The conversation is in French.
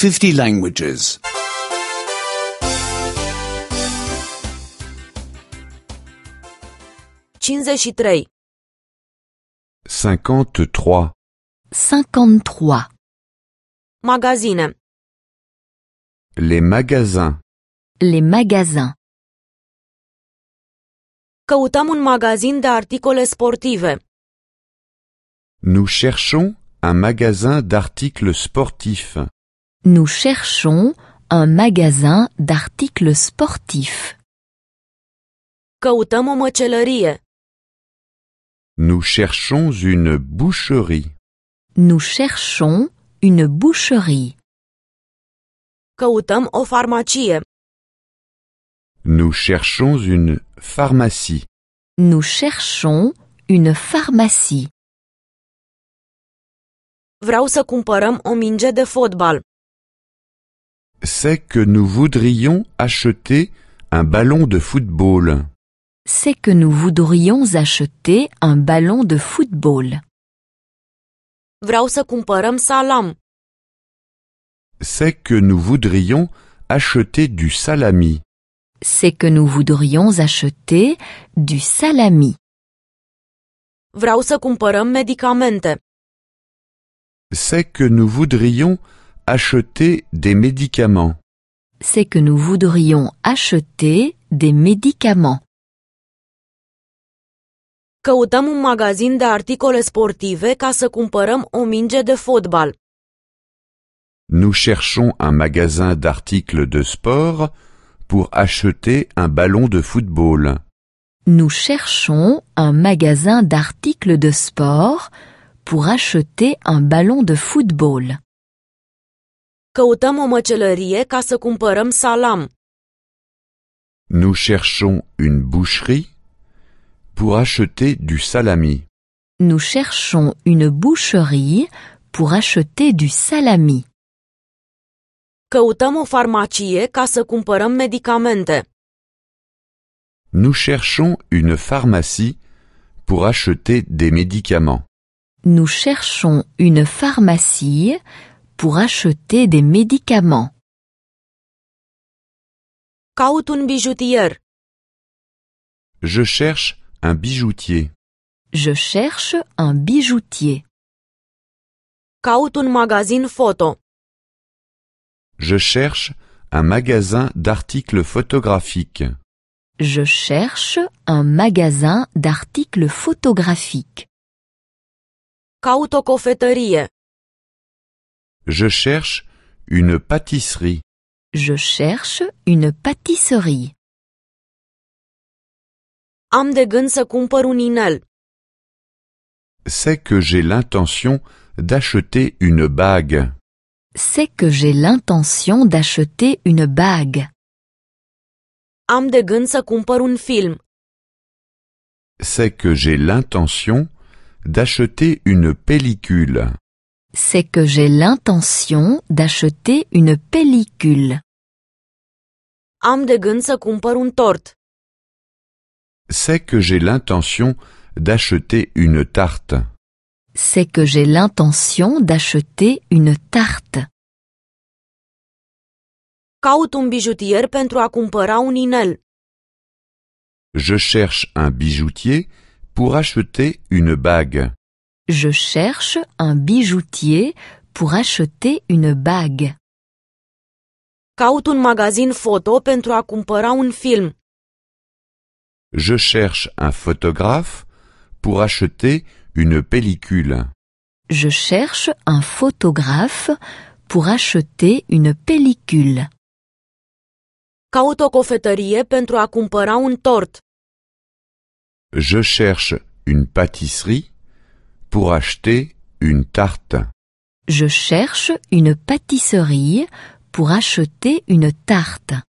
50 languages. 53. 53. 53. Magazine. Les magasins. Les magasins. Căutăm un magazin de articole sportive. Nous cherchons un magasin d'articles sportifs. Nous cherchons un magasin d'articles sportifs. Căutăm o măcelărie. Nous cherchons une boucherie. Nous cherchons une boucherie. Căutăm o farmacie. Nous cherchons une pharmacie. Nous cherchons une pharmacie. Vreau să cumpărăm o minge de fotbal. C'est que nous voudrions acheter un ballon de football. C'est que nous voudrions acheter un ballon de football. Vreau să cumpărăm salam. C'est que nous voudrions acheter du salami. C'est que nous voudrions acheter du salami. Vreau să cumpărăm medicamente. C'est que nous voudrions acheter des médicaments. C'est que nous voudrions acheter des médicaments. Căutăm un magazin de articole sportive ca să cumpărăm o minge de fotbal. Nous cherchons un magasin d'articles de sport pour acheter un ballon de football. Nous cherchons un magasin d'articles de sport pour acheter un ballon de football. Căutăm o măcelărie ca să cumpărăm salam. Nous cherchons une boucherie pour acheter du salami. Nous cherchons une boucherie pour acheter du salami. Căutăm o farmacie ca să cumpărăm medicamente. Nous cherchons une pharmacie pour acheter des médicaments. Nous cherchons une pharmacie pour acheter des médicaments. Caut un bijutier. Je cherche un bijoutier. Je cherche un bijoutier. Caut un magazin foto. Je cherche un magasin d'articles photographiques. Je cherche un magasin d'articles photographiques. Caut o cofetărie. Je cherche une pâtisserie. Je cherche une pâtisserie. Am de gând să cumpăr un inel. C'est que j'ai l'intention d'acheter une bague. C'est que j'ai l'intention d'acheter une bague. Am de gând să cumpăr un film. C'est que j'ai l'intention d'acheter une pellicule. C'est que j'ai l'intention d'acheter une pellicule. Am de gând să cumpăr un tort. C'est que j'ai l'intention d'acheter une tarte. C'est que j'ai l'intention d'acheter une tarte. Caut un bijutier pentru a cumpăra un inel. Je cherche un bijoutier pour acheter une bague. Je cherche un bijoutier pour acheter une bague. Caut un magazin foto pentru a cumpăra un film. Je cherche un photographe pour acheter une pellicule. Je cherche un photographe pour acheter une pellicule. Caut o cofetărie pentru a cumpăra un tort. Je cherche une pâtisserie pour acheter une tarte. Je cherche une pâtisserie pour acheter une tarte.